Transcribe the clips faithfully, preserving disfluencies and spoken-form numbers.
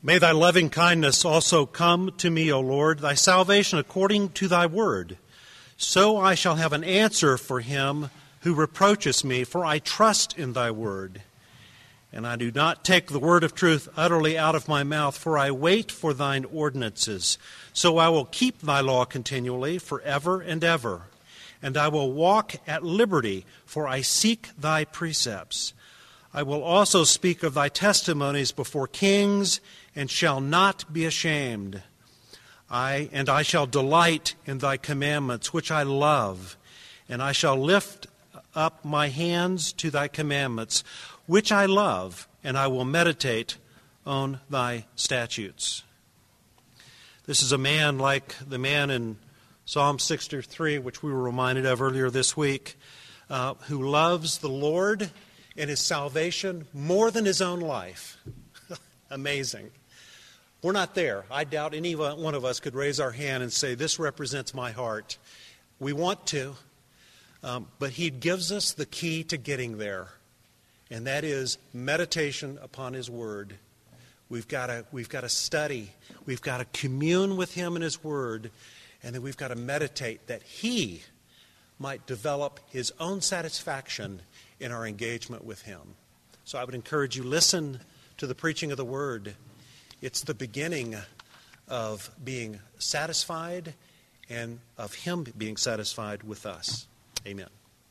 May thy loving kindness also come to me, O Lord, thy salvation according to thy word. So I shall have an answer for him who reproaches me, for I trust in thy word. And I do not take the word of truth utterly out of my mouth, for I wait for thine ordinances. So I will keep thy law continually, forever and ever. And I will walk at liberty, for I seek thy precepts. I will also speak of thy testimonies before kings, and shall not be ashamed. I and I shall delight in thy commandments, which I love, and I shall lift up my hands to thy commandments, which I love, and I will meditate on thy statutes. This is a man like the man in Psalm sixty-three, which we were reminded of earlier this week, uh, who loves the Lord and his salvation more than his own life. Amazing. We're not there. I doubt any one of us could raise our hand and say, this represents my heart. We want to, um, but he gives us the key to getting there, and that is meditation upon his word. We've got to, we've got to study. We've got to commune with him and his word, and then we've got to meditate that he might develop his own satisfaction in our engagement with him. So I would encourage you, listen to the preaching of the word. It's the beginning of being satisfied and of him being satisfied with us. Amen.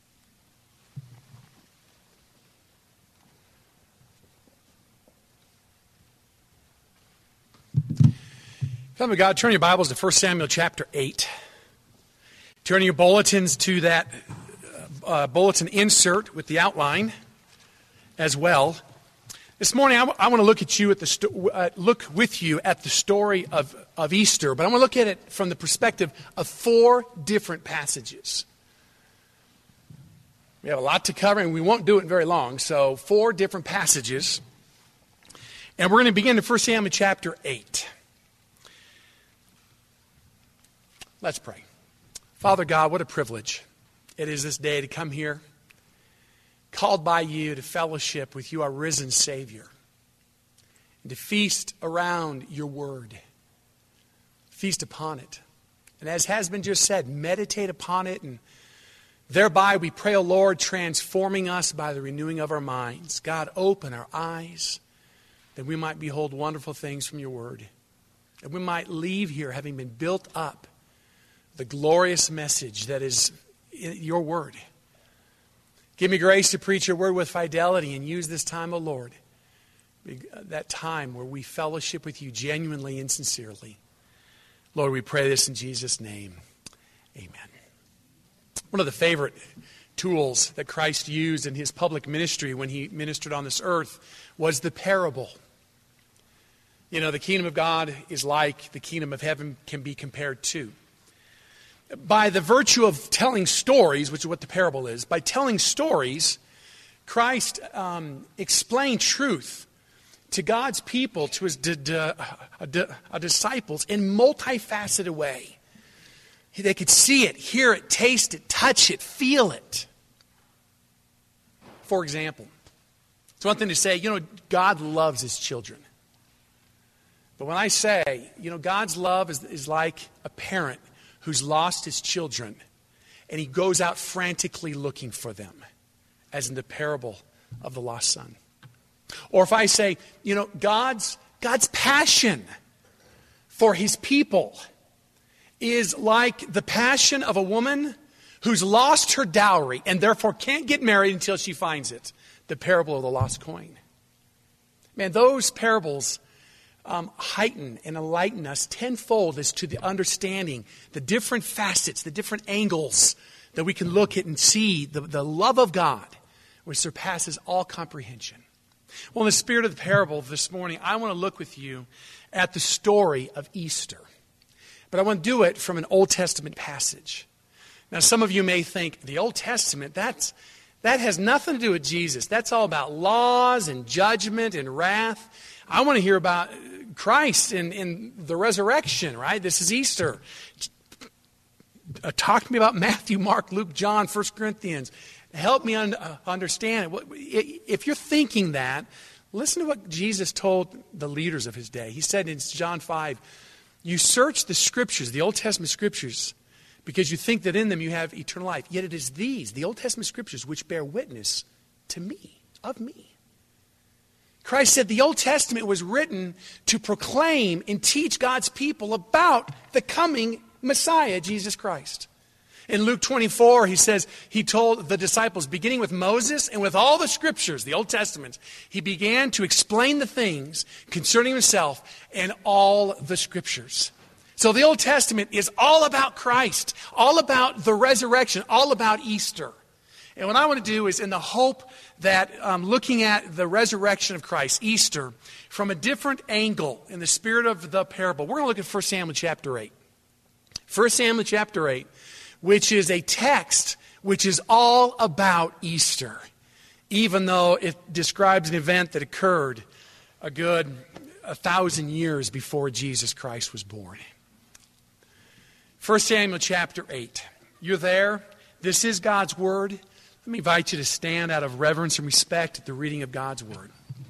Family of God, turn your Bibles to First Samuel chapter eight. Turn your bulletins to that uh, bulletin insert with the outline as well. This morning, I, w- I want to look at you at the sto- uh, look with you at the story of, of Easter, but I want to look at it from the perspective of four different passages. We have a lot to cover, and we won't do it very long. So, four different passages, and we're going to begin in First Samuel chapter eight. Let's pray. Father God, what a privilege it is this day to come here, called by you to fellowship with you, our risen Savior, and to feast around your word. Feast upon it. And as has been just said, meditate upon it, and thereby we pray, O Lord, transforming us by the renewing of our minds. God, open our eyes that we might behold wonderful things from your word, that we might leave here having been built up the glorious message that is in your word. Give me grace to preach your word with fidelity, and use this time, O Lord, that time where we fellowship with you genuinely and sincerely. Lord, we pray this in Jesus' name. Amen. One of the favorite tools that Christ used in his public ministry when he ministered on this earth was the parable. You know, the kingdom of God is like the kingdom of heaven can be compared to. By the virtue of telling stories, which is what the parable is, by telling stories, Christ um, explained truth to God's people, to his di- di- di- uh, disciples, in multifaceted way. They could see it, hear it, taste it, touch it, feel it. For example, it's one thing to say, you know, God loves his children. But when I say, you know, God's love is, is like a parent who's lost his children, and he goes out frantically looking for them, as in the parable of the lost son. Or if I say, you know, God's, God's passion for his people is like the passion of a woman who's lost her dowry and therefore can't get married until she finds it. The parable of the lost coin. Man, those parables Um, heighten and enlighten us tenfold as to the understanding, the different facets, the different angles that we can look at and see the, the love of God, which surpasses all comprehension. Well, in the spirit of the parable this morning, I want to look with you at the story of Easter. But I want to do it from an Old Testament passage. Now, some of you may think, the Old Testament, that's, that has nothing to do with Jesus. That's all about laws and judgment and wrath. I want to hear about Christ in, in the resurrection, right? This is Easter. Uh, talk to me about Matthew, Mark, Luke, John, First Corinthians. Help me un- uh, understand it. If you're thinking that, Listen to what Jesus told the leaders of his day. He said in John five, you search the scriptures, the Old Testament scriptures, because you think that in them you have eternal life. Yet it is these, the Old Testament scriptures, which bear witness to me, of me. Christ said the Old Testament was written to proclaim and teach God's people about the coming Messiah, Jesus Christ. In Luke twenty-four, he says, he told the disciples, beginning with Moses and with all the scriptures, the Old Testament, he began to explain the things concerning himself and all the scriptures. So the Old Testament is all about Christ, all about the resurrection, all about Easter. And what I want to do is in the hope that um, looking at the resurrection of Christ, Easter, from a different angle in the spirit of the parable, we're going to look at First Samuel chapter eight. First Samuel chapter eight, which is a text which is all about Easter, even though it describes an event that occurred a good a thousand years before Jesus Christ was born. First Samuel chapter eight. You're there. This is God's Word. Let me invite you to stand out of reverence and respect at the reading of God's Word.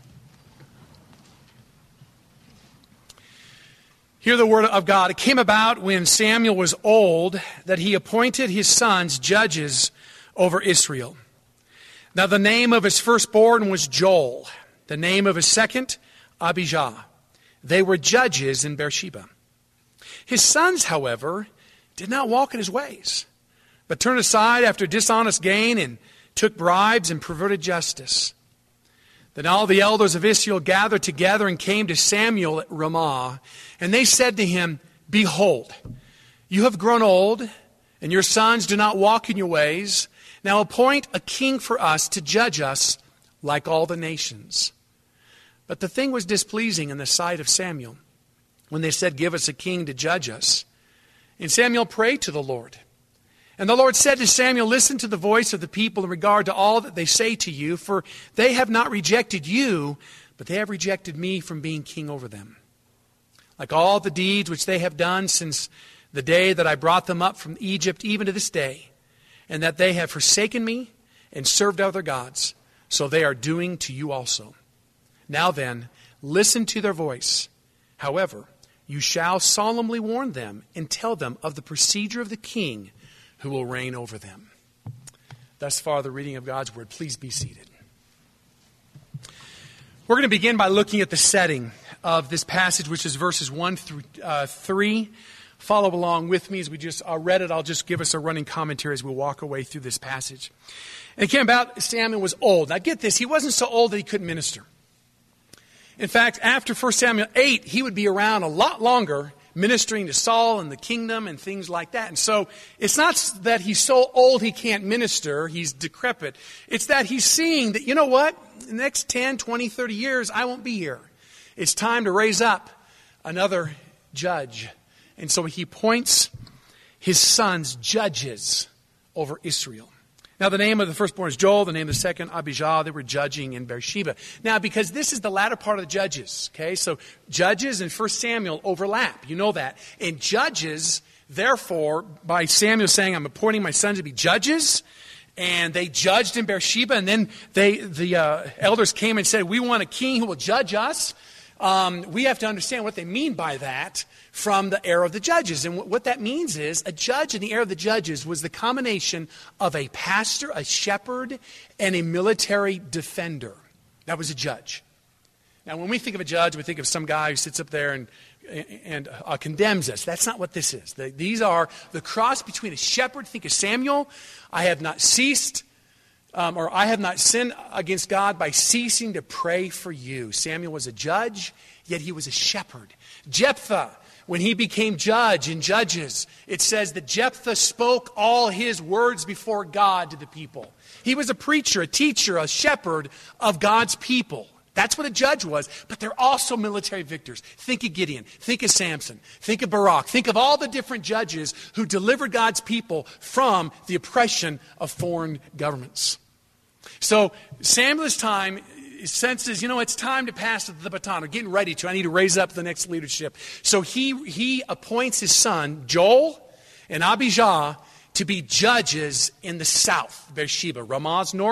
Hear the word of God. It came about when Samuel was old that he appointed his sons judges over Israel. Now the name of his firstborn was Joel. The name of his second, Abijah. They were judges in Beersheba. His sons, however, did not walk in his ways, but turned aside after dishonest gain and took bribes and perverted justice. Then all the elders of Israel gathered together and came to Samuel at Ramah, and they said to him, behold, you have grown old, and your sons do not walk in your ways. Now appoint a king for us to judge us like all the nations. But the thing was displeasing in the sight of Samuel when they said, give us a king to judge us. And Samuel prayed to the Lord. And the Lord said to Samuel, listen to the voice of the people in regard to all that they say to you, for they have not rejected you, but they have rejected me from being king over them. Like all the deeds which they have done since the day that I brought them up from Egypt, even to this day, and that they have forsaken me and served other gods, so they are doing to you also. Now then, listen to their voice. However, you shall solemnly warn them and tell them of the procedure of the king who will reign over them. Thus far, the reading of God's Word. Please be seated. We're going to begin by looking at the setting of this passage, which is verses one through uh, three. Follow along with me as we just uh, read it. I'll just give us a running commentary as we walk away through this passage. And it came about Samuel was old. Now get this, he wasn't so old that he couldn't minister. In fact, after First Samuel eight, he would be around a lot longer ministering to Saul and the kingdom and things like that. And so it's not that he's so old he can't minister, he's decrepit. It's that he's seeing that, you know what, in the next ten, twenty, thirty years, I won't be here. It's time to raise up another judge. And so he appoints his sons judges over Israel. Now, the name of the firstborn is Joel. The name of the second, Abijah. They were judging in Beersheba. Now, because this is the latter part of the Judges, okay? So, Judges and First Samuel overlap. You know that. And Judges, therefore, by Samuel saying, I'm appointing my sons to be judges, and they judged in Beersheba, and then they the uh, elders came and said, we want a king who will judge us. Um, we have to understand what they mean by that from the era of the judges. And what that means is a judge in the era of the judges was the combination of a pastor, a shepherd, and a military defender. That was a judge. Now, when we think of a judge, we think of some guy who sits up there and, and uh, condemns us. That's not what this is. The, these are the cross between a shepherd. Think of Samuel. I have not ceased Um, or I have not sinned against God by ceasing to pray for you. Samuel was a judge, yet he was a shepherd. Jephthah, when he became judge in Judges, it says that Jephthah spoke all his words before God to the people. He was a preacher, a teacher, a shepherd of God's people. That's what a judge was, but they're also military victors. Think of Gideon, think of Samson, think of Barak, think of all the different judges who delivered God's people from the oppression of foreign governments. So Samuel's time senses, you know, it's time to pass the baton. We're getting ready to. I need to raise up the next leadership. So he he appoints his son, Joel and Abijah, to be judges in the south, Beersheba. Ramah's north,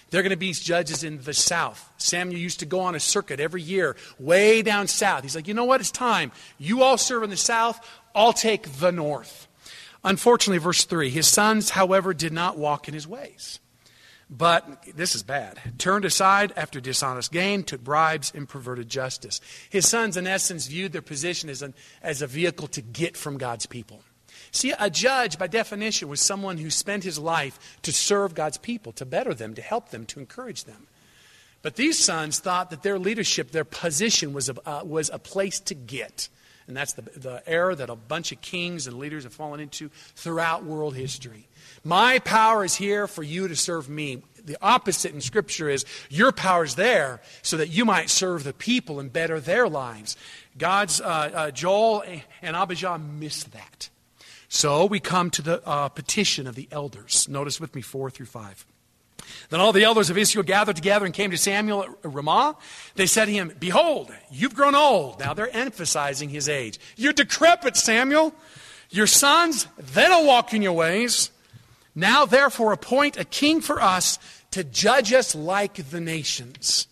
They're going to be judges in the south. Samuel used to go on a circuit every year, way down south. He's like, you know what? It's time. You all serve in the south. I'll take the north. Unfortunately, verse three, his sons, however, did not walk in his ways. But, this is bad, turned aside after dishonest gain, took bribes, and perverted justice. His sons, in essence, viewed their position as, an, as a vehicle to get from God's people. See, a judge, by definition, was someone who spent his life to serve God's people, to better them, to help them, to encourage them. But these sons thought that their leadership, their position was a, uh, was a place to get. And that's the, the error that a bunch of kings and leaders have fallen into throughout world history. My power is here for you to serve me. The opposite in Scripture is your power is there so that you might serve the people and better their lives. God's uh, uh, Joel and Abijah missed that. So we come to the uh, petition of the elders. Notice with me four through five. Then all the elders of Israel gathered together and came to Samuel at Ramah. They said to him, behold, you've grown old. Now they're emphasizing his age. You're decrepit, Samuel. Your sons, they don't walk in your ways. Now therefore appoint a king for us to judge us like the nations.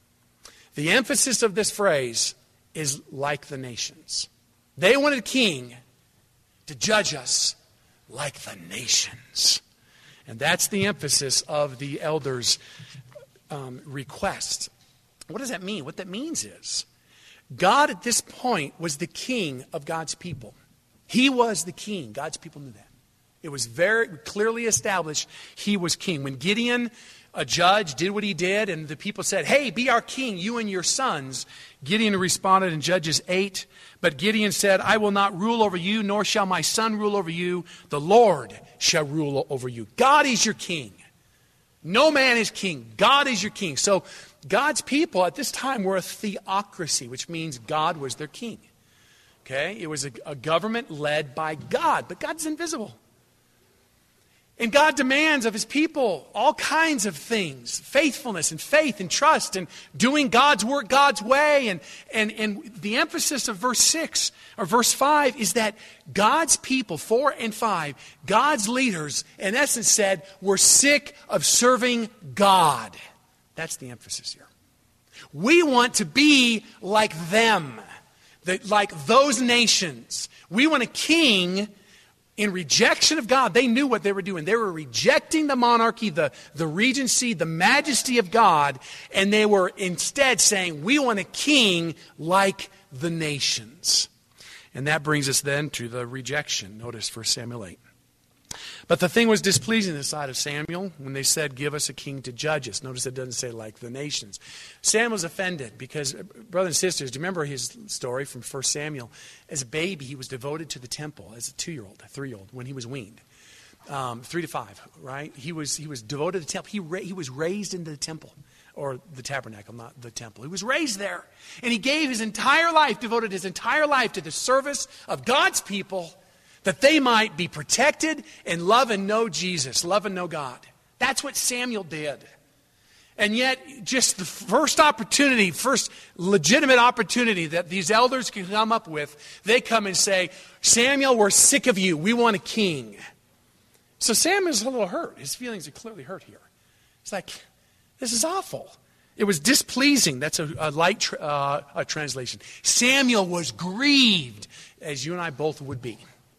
The emphasis of this phrase is like the nations. They wanted a king to judge us like the nations. And that's the emphasis of the elders' um, request. What does that mean? What that means is God at this point was the king of God's people. He was the king. God's people knew that. It was very clearly established he was king. When Gideon, a judge, did what he did and the people said, hey, be our king, you and your sons, Gideon responded in Judges eight, but Gideon said, I will not rule over you, nor shall my son rule over you. The Lord shall rule over you. God is your king. No man is king. God is your king. So God's people at this time were a theocracy, which means God was their king. Okay? It was a, a government led by God, but God's invisible. And God demands of his people all kinds of things, faithfulness and faith and trust and doing God's work God's way. And, and, and the emphasis of verse six or verse five is that God's people, four and five, God's leaders, in essence said, we're sick of serving God. That's the emphasis here. We want to be like them, that, like those nations. We want a king. In rejection of God, they knew what they were doing. They were rejecting the monarchy, the, the regency, the majesty of God, and they were instead saying, we want a king like the nations. And that brings us then to the rejection. Notice First Samuel eight. But the thing was displeasing in the sight of Samuel when they said, give us a king to judge us. Notice it doesn't say like the nations. Samuel's offended because, brothers and sisters, do you remember his story from First Samuel? As a baby, he was devoted to the temple as a two-year-old, a three-year-old, when he was weaned. Um, three to five, right? He was he was devoted to the temple. He, ra- he was raised into the temple, or the tabernacle, not the temple. He was raised there. And he gave his entire life, devoted his entire life to the service of God's people, that they might be protected and love and know Jesus, love and know God. That's what Samuel did. And yet, just the first opportunity, first legitimate opportunity that these elders can come up with, they come and say, Samuel, we're sick of you. We want a king. So Samuel's a little hurt. His feelings are clearly hurt here. It's like, this is awful. It was displeasing. That's a, a light tra- uh, a translation. Samuel was grieved, as you and I both would be.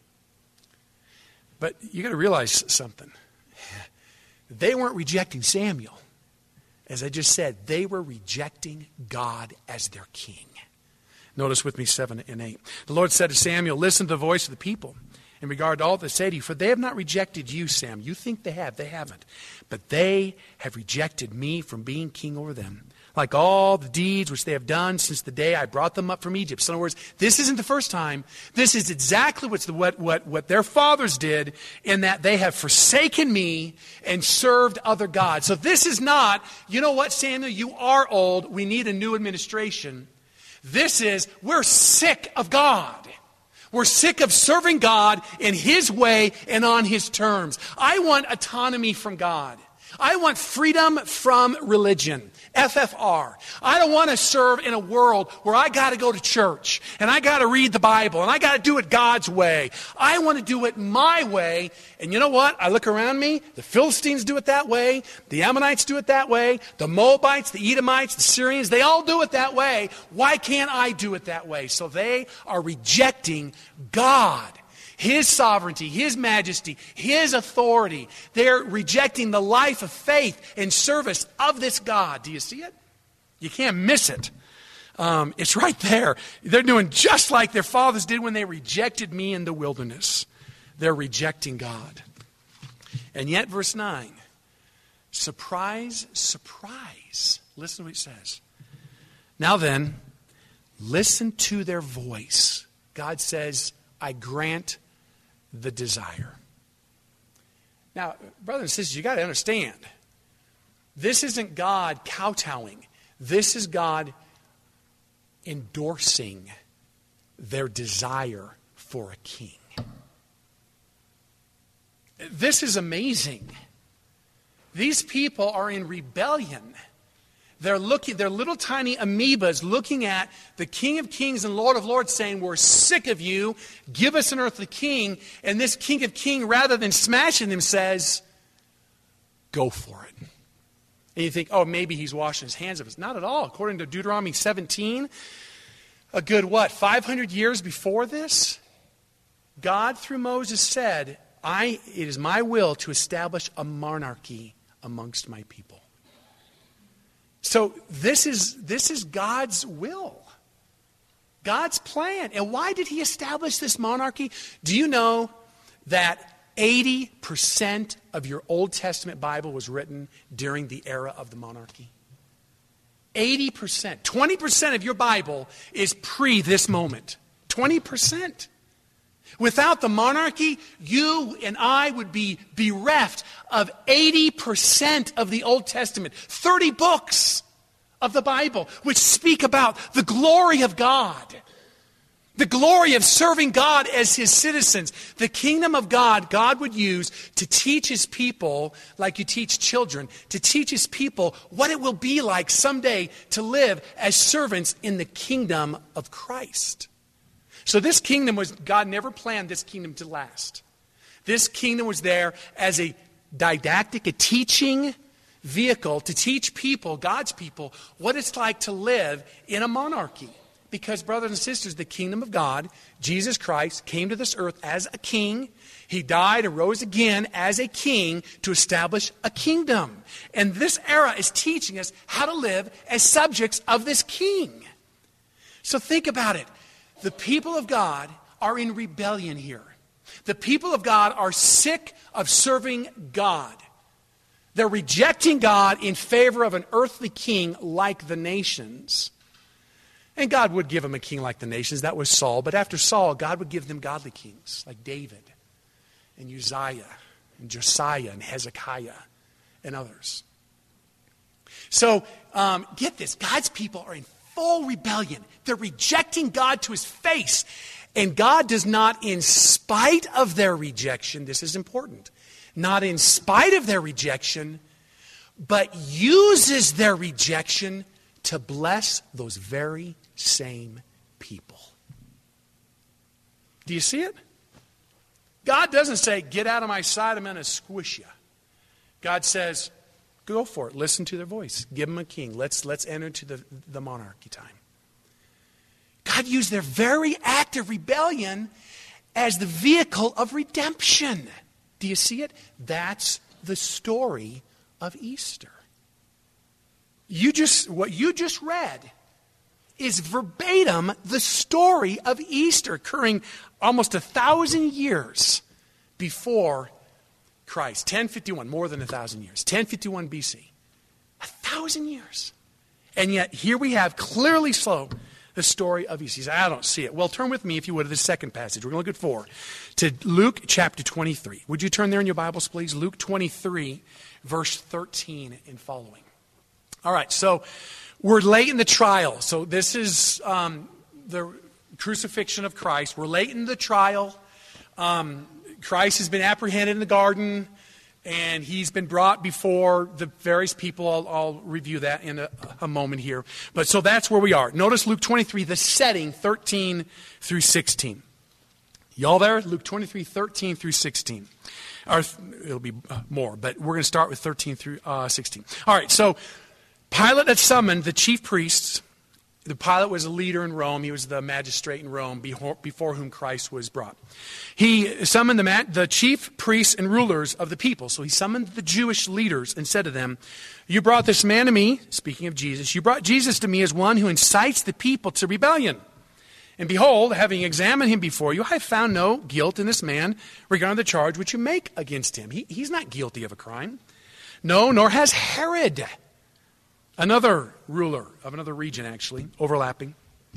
But you got to realize something. They weren't rejecting Samuel. As I just said, they were rejecting God as their king. Notice with me seven and eight. The Lord said to Samuel, listen to the voice of the people in regard to all that they say to you, for they have not rejected you, Sam. You think they have. They haven't. But they have rejected me from being king over them, like all the deeds which they have done since the day I brought them up from Egypt. So in other words, this isn't the first time. This is exactly what's the, what, what, what their fathers did, in that they have forsaken me and served other gods. So this is not, you know what, Samuel, you are old. We need a new administration. This is, we're sick of God. We're sick of serving God in His way and on His terms. I want autonomy from God. I want freedom from religion. F F R. I don't want to serve in a world where I got to go to church and I got to read the Bible and I got to do it God's way. I want to do it my way. And you know what? I look around me. The Philistines do it that way. The Ammonites do it that way. The Moabites, the Edomites, the Syrians, they all do it that way. Why can't I do it that way? So they are rejecting God. His sovereignty, His majesty, His authority. They're rejecting the life of faith and service of this God. Do you see it? You can't miss it. Um, it's right there. They're doing just like their fathers did when they rejected me in the wilderness. They're rejecting God. And yet, verse nine, surprise, surprise. Listen to what it says. Now then, listen to their voice. God says, I grant the desire. Now, brothers and sisters, you got to understand, this isn't God kowtowing. This is God endorsing their desire for a king. This is amazing. These people are in rebellion. They're looking, they're little tiny amoebas looking at the King of Kings and Lord of Lords saying, we're sick of you, give us an earthly king. And this King of Kings, rather than smashing them, says, go for it. And you think, oh, maybe he's washing his hands of us. Not at all. According to Deuteronomy seventeen, a good what, five hundred years before this, God through Moses said, I, it is my will to establish a monarchy amongst my people. So this is, this is God's will, God's plan. And why did He establish this monarchy? Do you know that eighty percent of your Old Testament Bible was written during the era of the monarchy? eighty percent. twenty percent of your Bible is pre this moment. twenty percent. Without the monarchy, you and I would be bereft of eighty percent of the Old Testament. thirty books of the Bible which speak about the glory of God. The glory of serving God as His citizens. The kingdom of God, God would use to teach His people, like you teach children, to teach His people what it will be like someday to live as servants in the kingdom of Christ. So this kingdom was, God never planned this kingdom to last. This kingdom was there as a didactic, a teaching vehicle to teach people, God's people, what it's like to live in a monarchy. Because, brothers and sisters, the kingdom of God, Jesus Christ, came to this earth as a king. He died and rose again as a king to establish a kingdom. And this era is teaching us how to live as subjects of this king. So think about it. The people of God are in rebellion here. The people of God are sick of serving God. They're rejecting God in favor of an earthly king like the nations. And God would give them a king like the nations. That was Saul. But after Saul, God would give them godly kings like David and Uzziah and Josiah and Hezekiah and others. So um, get this. God's people are in full rebellion. They're rejecting God to His face. And God does not, in spite of their rejection, this is important, not in spite of their rejection, but uses their rejection to bless those very same people. Do you see it? God doesn't say, get out of my sight, I'm going to squish you. God says, go for it. Listen to their voice. Give them a king. Let's, let's enter into the, the monarchy time. God used their very act of rebellion as the vehicle of redemption. Do you see it? That's the story of Easter. You just, what you just read is verbatim the story of Easter occurring almost a thousand years before Christ. ten fifty-one, more than a thousand years. ten fifty-one B C. A thousand years. And yet here we have clearly so the story of Easter. I don't see it. Well, turn with me, if you would, to the second passage. We're going to look at four. To Luke chapter twenty-three. Would you turn there in your Bibles, please? Luke twenty-three, verse thirteen and following. All right, so we're late in the trial. So this is um, the crucifixion of Christ. We're late in the trial. Um, Christ has been apprehended in the garden, And he's been brought before the various people. I'll, I'll review that in a, a moment here. But so that's where we are. Notice Luke twenty-three, the setting, thirteen through sixteen. Y'all there? Luke twenty-three, thirteen through sixteen. Or it'll be more, but we're going to start with thirteen through uh, sixteen. All right, so Pilate had summoned the chief priests. The Pilate was a leader in Rome. He was the magistrate in Rome before, before whom Christ was brought. He summoned the, the chief priests and rulers of the people. So he summoned the Jewish leaders and said to them, "You brought this man to me," speaking of Jesus, "you brought Jesus to me as one who incites the people to rebellion. And behold, having examined him before you, I have found no guilt in this man regarding the charge which you make against him." He, he's not guilty of a crime. "No, nor has Herod," another ruler of another region, actually, overlapping,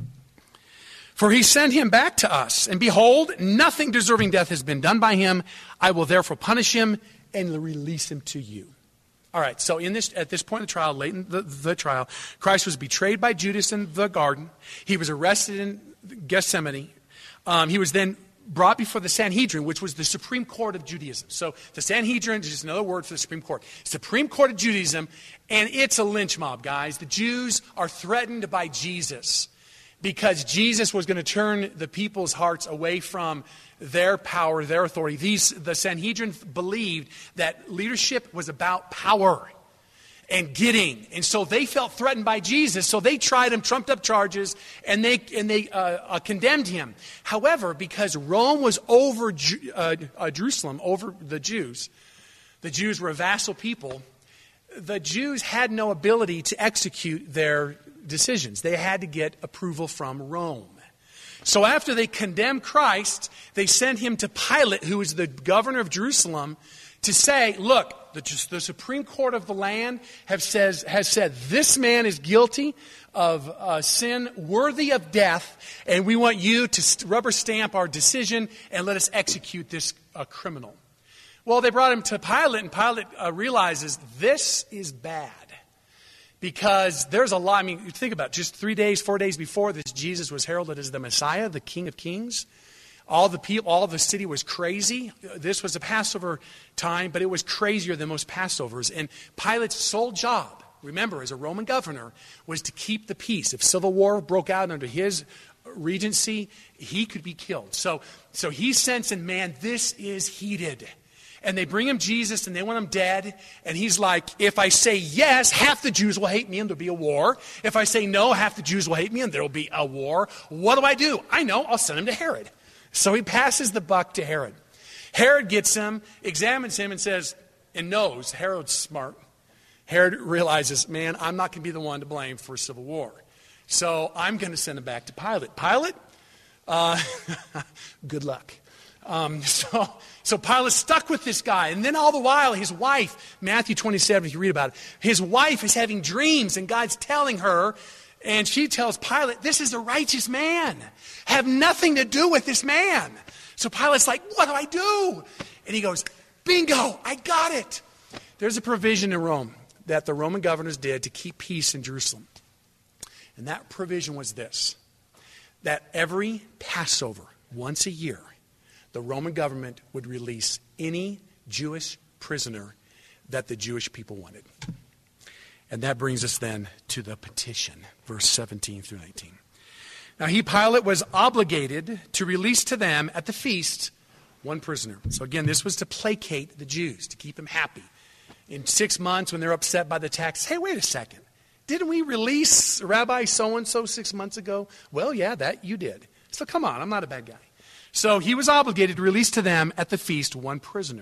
"for he sent him back to us. And behold, nothing deserving death has been done by him. I will therefore punish him and release him to you." All right, so in this, at this point in the trial, late in the, the trial, Christ was betrayed by Judas in the garden. He was arrested in Gethsemane. Um, he was then brought before the Sanhedrin, which was the Supreme Court of Judaism. So the Sanhedrin is just another word for the Supreme Court. Supreme Court of Judaism, and it's a lynch mob, guys. The Jews are threatened by Jesus because Jesus was going to turn the people's hearts away from their power, their authority. These, the Sanhedrin believed that leadership was about power and getting. And so they felt threatened by Jesus, so they tried him, trumped up charges, and they and they uh, uh, condemned him. However, because Rome was over Ju- uh, uh, Jerusalem, over the Jews, the Jews were a vassal people, the Jews had no ability to execute their decisions. They had to get approval from Rome. So after they condemned Christ, they sent him to Pilate, who was the governor of Jerusalem, to say, look, the, the Supreme Court of the land have says, has said this man is guilty of uh, sin worthy of death, and we want you to rubber stamp our decision and let us execute this uh, criminal. Well, they brought him to Pilate, and Pilate uh, realizes this is bad. Because there's a lot, I mean, you think about it, just three days, four days before this, Jesus was heralded as the Messiah, the King of Kings. All the people, all the city was crazy. This was a Passover time, but it was crazier than most Passovers. And Pilate's sole job, remember, as a Roman governor, was to keep the peace. If civil war broke out under his regency, he could be killed. So, so he's sensing, man, this is heated. And they bring him Jesus, and they want him dead. And he's like, if I say yes, half the Jews will hate me, and there'll be a war. If I say no, half the Jews will hate me, and there'll be a war. What do I do? I know, I'll send him to Herod. So he passes the buck to Herod. Herod gets him, examines him, and says, and knows, Herod's smart. Herod realizes, man, I'm not going to be the one to blame for a civil war. So I'm going to send him back to Pilate. Pilate, uh, good luck. Um, so, so Pilate's stuck with this guy. And then all the while, his wife, Matthew twenty-seven, if you read about it, his wife is having dreams, and God's telling her, and she tells Pilate, this is a righteous man. Have nothing to do with this man. So Pilate's like, what do I do? And he goes, bingo, I got it. There's a provision in Rome that the Roman governors did to keep peace in Jerusalem. And that provision was this, that every Passover, once a year, the Roman government would release any Jewish prisoner that the Jewish people wanted. And that brings us then to the petition, verse seventeen through nineteen. Now he, Pilate, was obligated to release to them at the feast one prisoner. So again, this was to placate the Jews, to keep them happy. In six months, when they're upset by the tax, hey, wait a second. Didn't we release Rabbi so-and-so six months ago? Well, yeah, that you did. So come on, I'm not a bad guy. So he was obligated to release to them at the feast one prisoner.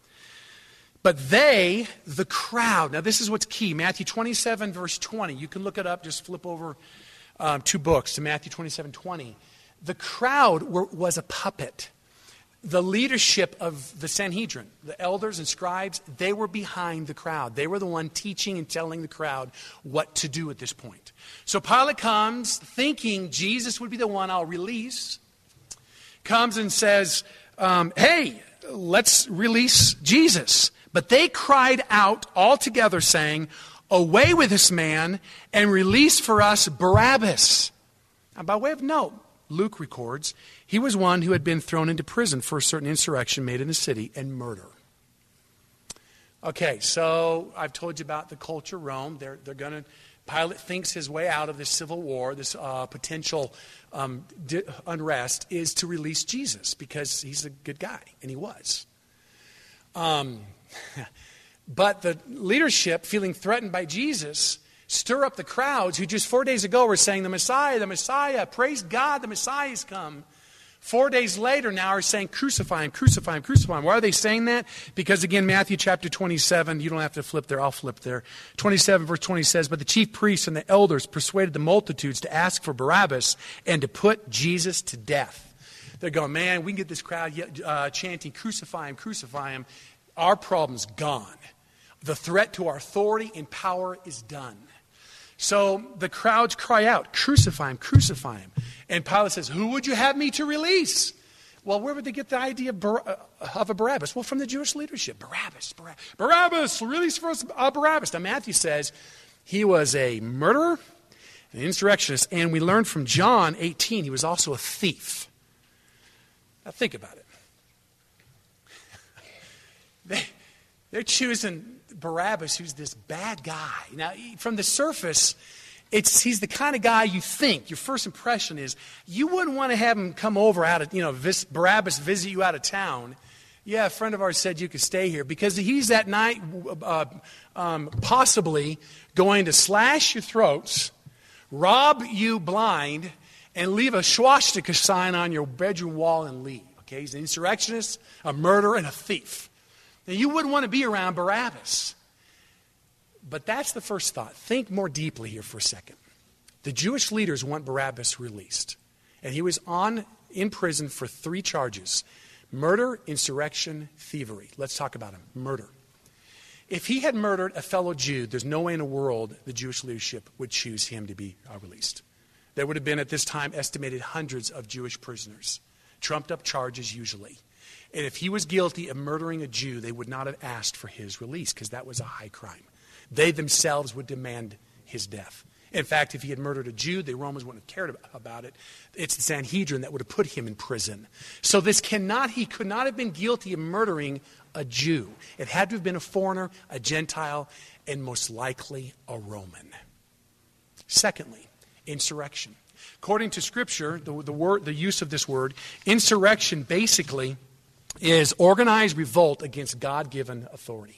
But they, the crowd, now this is what's key, Matthew twenty-seven, verse twenty. You can look it up, just flip over um, two books to Matthew twenty-seven, twenty. The crowd were, was a puppet. The leadership of the Sanhedrin, the elders and scribes, they were behind the crowd. They were the one teaching and telling the crowd what to do at this point. So Pilate comes thinking Jesus would be the one I'll release. Comes and says, um, hey, let's release Jesus. But they cried out all together saying, away with this man and release for us Barabbas. Now, by way of note, Luke records, he was one who had been thrown into prison for a certain insurrection made in the city and murder. Okay, so I've told you about the culture of Rome. They're, they're going to, Pilate thinks his way out of this civil war, this uh, potential um, di- unrest, is to release Jesus because he's a good guy, and he was. Um, but the leadership, feeling threatened by Jesus, stir up the crowds who just four days ago were saying, the Messiah, the Messiah, praise God, the Messiah has come. Four days later now are saying, crucify him, crucify him, crucify him. Why are they saying that? Because again, Matthew chapter twenty-seven, you don't have to flip there, I'll flip there. twenty-seven verse twenty says, but the chief priests and the elders persuaded the multitudes to ask for Barabbas and to put Jesus to death. They're going, man, we can get this crowd uh, chanting, crucify him, crucify him. Our problem's gone. The threat to our authority and power is done. So the crowds cry out, crucify him, crucify him. And Pilate says, who would you have me to release? Well, where would they get the idea of, Bar- of a Barabbas? Well, from the Jewish leadership. Barabbas, Barabbas, Barabbas, release for us uh, Barabbas. Now, Matthew says he was a murderer, an insurrectionist, and we learned from John eighteen, he was also a thief. Now, think about it. they, they're choosing Barabbas, who's this bad guy. Now, from the surface, it's he's the kind of guy you think, your first impression is, you wouldn't want to have him come over out of, you know, vis, Barabbas visit you out of town. Yeah, a friend of ours said you could stay here because he's that night uh, um, possibly going to slash your throats, rob you blind, and leave a swastika sign on your bedroom wall and leave. Okay, he's an insurrectionist, a murderer, and a thief. Now, you wouldn't want to be around Barabbas. But that's the first thought. Think more deeply here for a second. The Jewish leaders want Barabbas released. And he was on in prison for three charges. Murder, insurrection, thievery. Let's talk about him. Murder. If he had murdered a fellow Jew, there's no way in the world the Jewish leadership would choose him to be uh, released. There would have been at this time estimated hundreds of Jewish prisoners. Trumped up charges usually. And if he was guilty of murdering a Jew, they would not have asked for his release because that was a high crime. They themselves would demand his death. In fact, if he had murdered a Jew, the Romans wouldn't have cared about it. It's the Sanhedrin that would have put him in prison. So this cannot, he could not have been guilty of murdering a Jew. It had to have been a foreigner, a Gentile, and most likely a Roman. Secondly, insurrection. According to Scripture, the, the word, the use of this word, insurrection basically is organized revolt against God-given authority.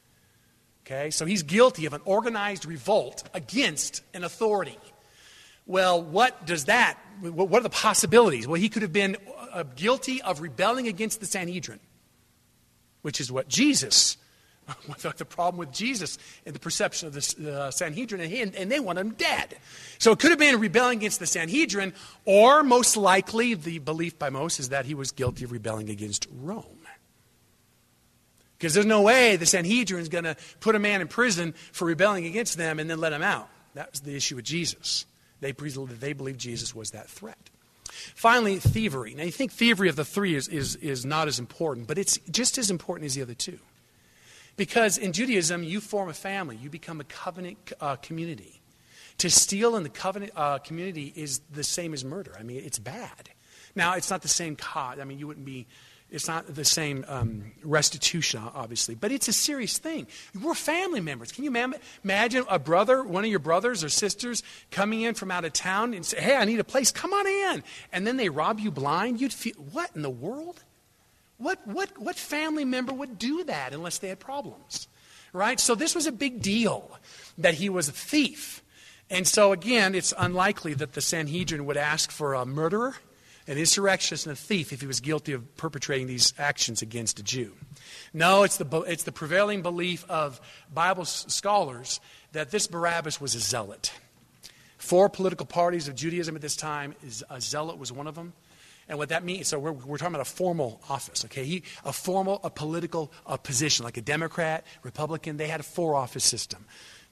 Okay, so he's guilty of an organized revolt against an authority. Well, what does that, what are the possibilities? Well, he could have been uh, guilty of rebelling against the Sanhedrin, which is what Jesus, the problem with Jesus and the perception of the uh, Sanhedrin, and, and they want him dead. So it could have been rebelling against the Sanhedrin, or most likely, the belief by most is that he was guilty of rebelling against Rome. Because there's no way the Sanhedrin is going to put a man in prison for rebelling against them and then let him out. That was the issue with Jesus. They, they believed Jesus was that threat. Finally, thievery. Now, you think thievery of the three is, is, is not as important, but it's just as important as the other two. Because in Judaism, you form a family. You become a covenant uh, community. To steal in the covenant uh, community is the same as murder. I mean, it's bad. Now, it's not the same cause. I mean, you wouldn't be... It's not the same um, restitution, obviously, but it's a serious thing. We're family members. Can you ma- imagine a brother, one of your brothers or sisters, coming in from out of town and say, hey, I need a place. Come on in. And then they rob you blind? You'd feel, what in the world? What, what, what family member would do that unless they had problems? Right? So this was a big deal that he was a thief. And so, again, it's unlikely that the Sanhedrin would ask for a murderer, an insurrectionist, and a thief if he was guilty of perpetrating these actions against a Jew. No, it's the, it's the prevailing belief of Bible scholars that this Barabbas was a zealot. Four political parties of Judaism at this time, is a zealot was one of them. And what that means, so we're, we're talking about a formal office, okay? He, a formal, a political a position, like a Democrat, Republican, they had a four-office system.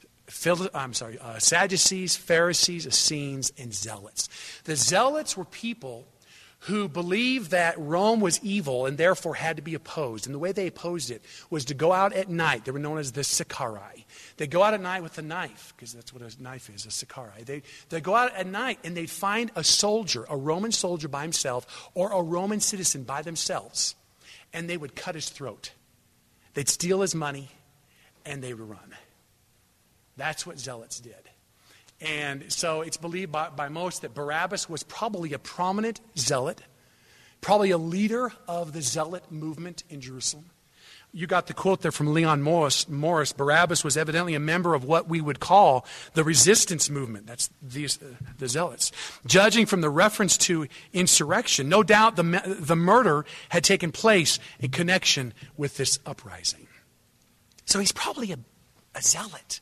I'm sorry, uh, Sadducees, Pharisees, Essenes, and Zealots. The Zealots were people who believed that Rome was evil and therefore had to be opposed. And the way they opposed it was to go out at night. They were known as the Sicarii. They'd go out at night with a knife, because that's what a knife is, a Sicarii. They, they'd go out at night and they'd find a soldier, a Roman soldier by himself, or a Roman citizen by themselves, and they would cut his throat. They'd steal his money, and they would run. That's what zealots did. And so it's believed by, by most that Barabbas was probably a prominent zealot, probably a leader of the zealot movement in Jerusalem. You got the quote there from Leon Morris. Morris. Barabbas was evidently a member of what we would call the resistance movement. That's these, uh, the zealots. Judging from the reference to insurrection, no doubt the, the murder had taken place in connection with this uprising. So he's probably a, a zealot.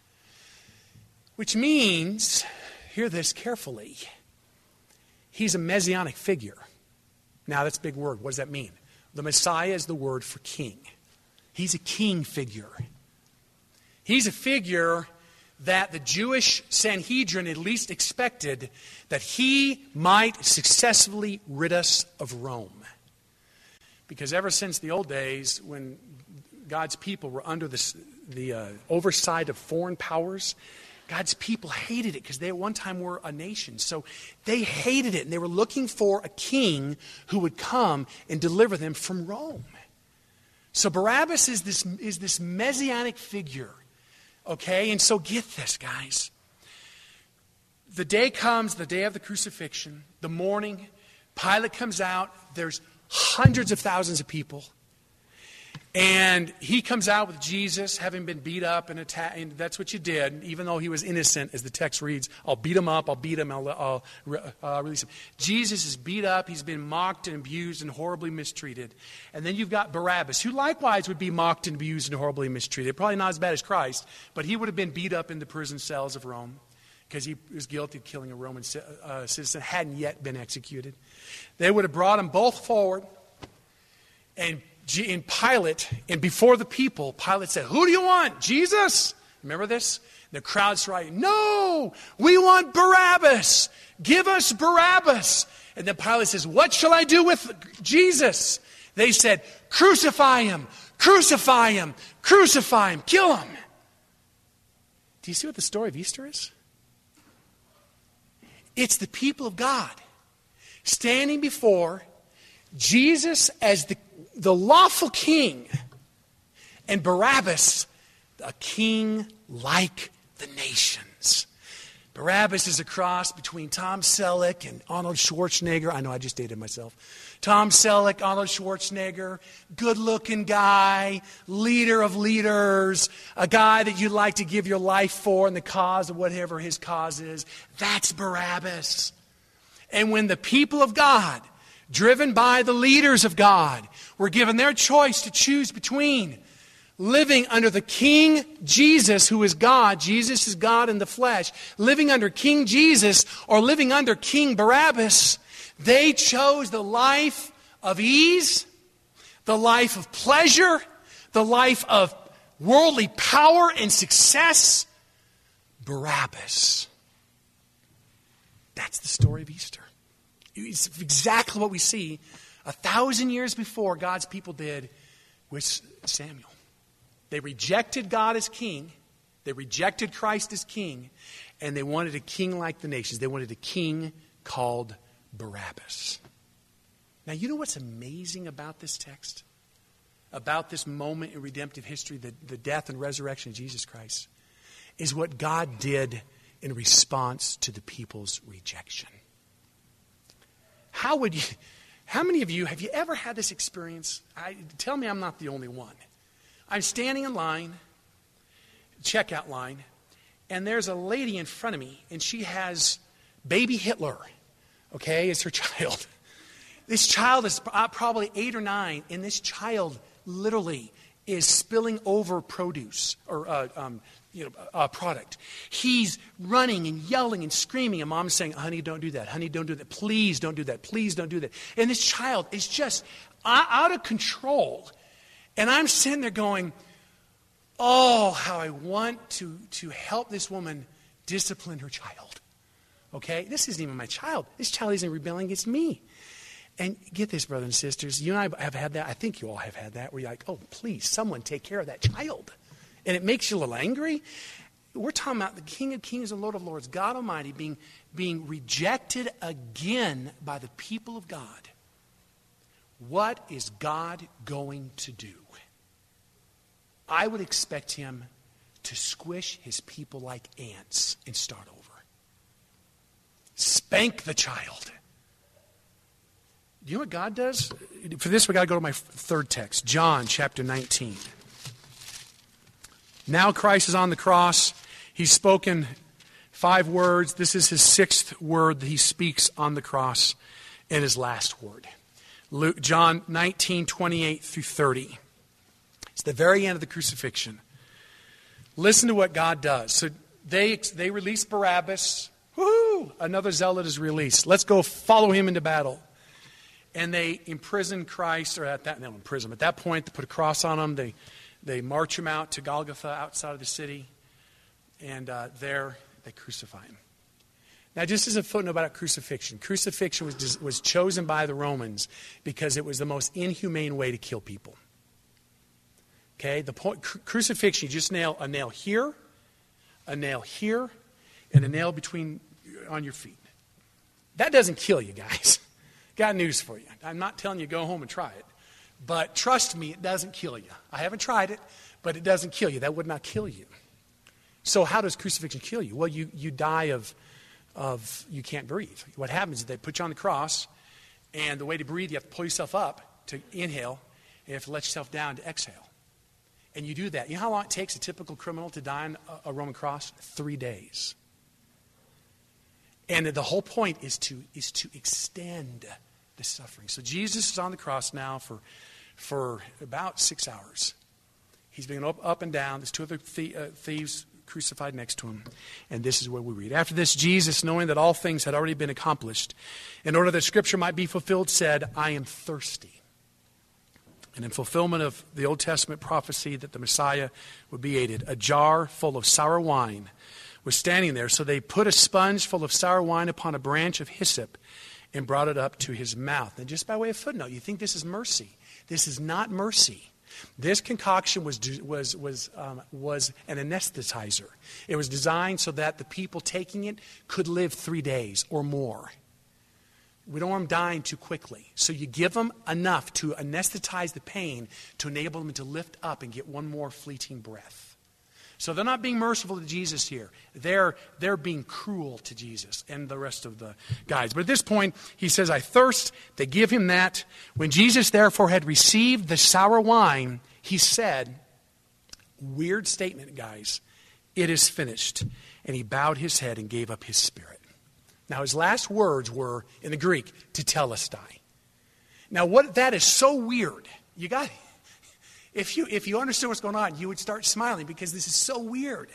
Which means, hear this carefully, he's a messianic figure. Now that's a big word. What does that mean? The Messiah is the word for king. He's a king figure. He's a figure that the Jewish Sanhedrin at least expected that he might successfully rid us of Rome. Because ever since the old days, when God's people were under the, the uh, oversight of foreign powers, God's people hated it because they at one time were a nation. So they hated it, and they were looking for a king who would come and deliver them from Rome. So Barabbas is this, is this messianic figure. Okay? And so get this, guys. The day comes, the day of the crucifixion, the morning, Pilate comes out, there's hundreds of thousands of people. And he comes out with Jesus, having been beat up and attacked. And that's what you did, even though he was innocent, as the text reads. I'll beat him up, I'll beat him, I'll, I'll uh, release him. Jesus is beat up, he's been mocked and abused and horribly mistreated. And then you've got Barabbas, who likewise would be mocked and abused and horribly mistreated. Probably not as bad as Christ, but he would have been beat up in the prison cells of Rome because he was guilty of killing a Roman uh, citizen, hadn't yet been executed. They would have brought them both forward, and in Pilate, and before the people, Pilate said, "Who do you want? Jesus?" Remember this? The crowd's right. "No, we want Barabbas. Give us Barabbas." And then Pilate says, "What shall I do with Jesus?" They said, "Crucify him, crucify him, crucify him, kill him." Do you see what the story of Easter is? It's the people of God standing before Jesus as the the lawful king, and Barabbas, a king like the nations. Barabbas is a cross between Tom Selleck and Arnold Schwarzenegger. I know I just dated myself. Tom Selleck, Arnold Schwarzenegger, good-looking guy, leader of leaders, a guy that you'd like to give your life for in the cause of whatever his cause is. That's Barabbas. And when the people of God, driven by the leaders of God, were given their choice to choose between living under the King Jesus, who is God, Jesus is God in the flesh, living under King Jesus or living under King Barabbas, they chose the life of ease, the life of pleasure, the life of worldly power and success. Barabbas. That's the story of Easter. It's exactly what we see a thousand years before God's people did with Samuel. They rejected God as king. They rejected Christ as king. And they wanted a king like the nations. They wanted a king called Barabbas. Now, you know what's amazing about this text? About this moment in redemptive history, the, the death and resurrection of Jesus Christ, is what God did in response to the people's rejection. How would you, how many of you, have you ever had this experience? I, tell me I'm not the only one. I'm standing in line, checkout line, and there's a lady in front of me, and she has baby Hitler, okay, as her child. This child is probably eight or nine, and this child literally is spilling over produce or uh, um, you know, uh, product. He's running and yelling and screaming, and mom's saying, "Honey, don't do that. Honey, don't do that. Please don't do that. Please don't do that." And this child is just out of control. And I'm sitting there going, oh, how I want to, to help this woman discipline her child. Okay? This isn't even my child. This child isn't rebelling against me. And get this, brothers and sisters, you and I have had that. I think you all have had that, where you're like, oh, please, someone take care of that child. And it makes you a little angry. We're talking about the King of Kings and Lord of Lords, God Almighty, being, being rejected again by the people of God. What is God going to do? I would expect him to squish his people like ants and start over. Spank the child. Do you know what God does? For this, we got to go to my third text, John chapter nineteen. Now Christ is on the cross. He's spoken five words. This is his sixth word that he speaks on the cross, and his last word. Luke, John nineteen, twenty-eight through thirty. It's the very end of the crucifixion. Listen to what God does. So they they release Barabbas. Woo! Another zealot is released. Let's go follow him into battle. And they imprison Christ, or at that, no, imprison him. At that point, they put a cross on him. They, they march him out to Golgotha outside of the city. And uh, there they crucify him. Now, just as a footnote about crucifixion, crucifixion was, was chosen by the Romans because it was the most inhumane way to kill people. Okay, the point, cru- crucifixion, you just nail a nail here, a nail here, and a nail between on your feet. That doesn't kill you, guys. Got news for you. I'm not telling you go home and try it. But trust me, it doesn't kill you. I haven't tried it, but it doesn't kill you. That would not kill you. So how does crucifixion kill you? Well, you, you die of, of, you can't breathe. What happens is they put you on the cross, and the way to breathe, you have to pull yourself up to inhale, and you have to let yourself down to exhale. And you do that. You know how long it takes a typical criminal to die on a, a Roman cross? Three days. And the whole point is to is to extend the suffering. So Jesus is on the cross now for for about six hours. He's being up, up and down. There's two other thie- uh, thieves crucified next to him. And this is where we read. After this, Jesus, knowing that all things had already been accomplished, in order that Scripture might be fulfilled, said, I am thirsty. And in fulfillment of the Old Testament prophecy that the Messiah would be aided, a jar full of sour wine was standing there. So they put a sponge full of sour wine upon a branch of hyssop and brought it up to his mouth. And just by way of footnote, you think this is mercy. This is not mercy. This concoction was was was um, was an anesthetizer. It was designed so that the people taking it could live three days or more. We don't want them dying too quickly. So you give them enough to anesthetize the pain to enable them to lift up and get one more fleeting breath. So they're not being merciful to Jesus here. They're, they're being cruel to Jesus and the rest of the guys. But at this point, he says, I thirst. They give him that. When Jesus therefore had received the sour wine, he said, weird statement, guys, it is finished. And he bowed his head and gave up his spirit. Now his last words were, in the Greek, tetelestai. Now what that is so weird. You got it. If you, if you understood what's going on, you would start smiling because this is so weird.